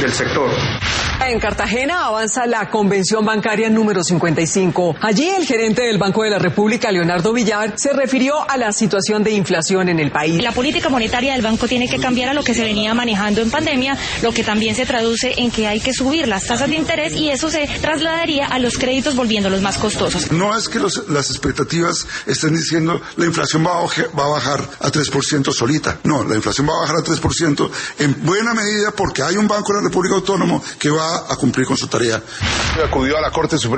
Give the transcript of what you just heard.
del sector. En Cartagena avanza la convención bancaria número 55. Allí el gerente del Banco de la República, Leonardo Villar, se refirió a la situación de inflación en el país. La política monetaria del banco tiene que cambiar a lo que se venía manejando en pandemia, lo que también se traduce en que hay que subir las tasas de interés y eso se trasladaría a los créditos volviéndolos más costosos. No es que las expectativas estén diciendo la inflación va a bajar a 3% solita. No, la inflación va a bajar a 3% en buena medida porque hay un Banco de la República Autónoma que va a cumplir con su tarea. Acudió a la Corte Suprema